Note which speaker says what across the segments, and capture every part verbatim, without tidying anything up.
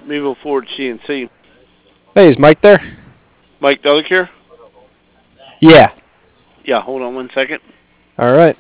Speaker 1: Mevo Ford C N C.
Speaker 2: Hey, is Mike there?
Speaker 1: Mike Delic here?
Speaker 2: Yeah.
Speaker 1: Yeah, hold on one second.
Speaker 2: All right.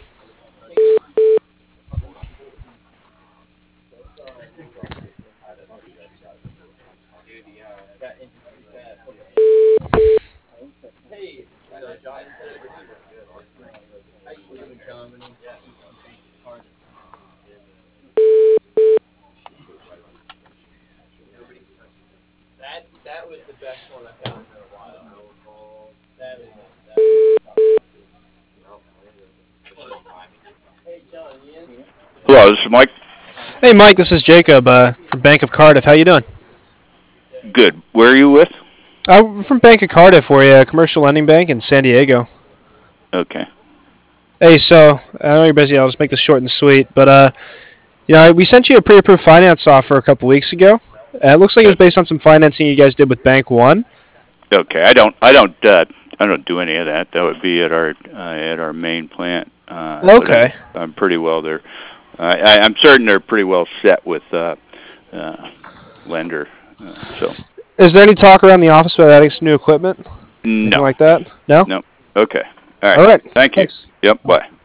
Speaker 3: Hello, this is Mike.
Speaker 2: Hey, Mike, this is Jacob uh, from Bank of Cardiff. How you doing?
Speaker 3: Good. Where are you with?
Speaker 2: Uh, from Bank of Cardiff. We're a commercial lending bank in San Diego.
Speaker 3: Okay.
Speaker 2: Hey, so I know you're busy. I'll just make this short and sweet. But uh, you know, we sent you a pre-approved finance offer a couple weeks ago. Uh, it looks like it was based on some financing you guys did with Bank One.
Speaker 3: Okay. I don't. I don't. Uh, I don't do any of that. That would be at our uh, at our main plant. Uh,
Speaker 2: Okay.
Speaker 3: I'm, I'm pretty well there. I, I, I'm certain they're pretty well set with uh, uh, lender. Uh, so.
Speaker 2: Is there any talk around the office about adding some new equipment? Anything
Speaker 3: No.
Speaker 2: like that? No.
Speaker 3: No. Okay. All right.
Speaker 2: All right.
Speaker 3: Thank you.
Speaker 2: Thanks.
Speaker 3: Yep. Bye.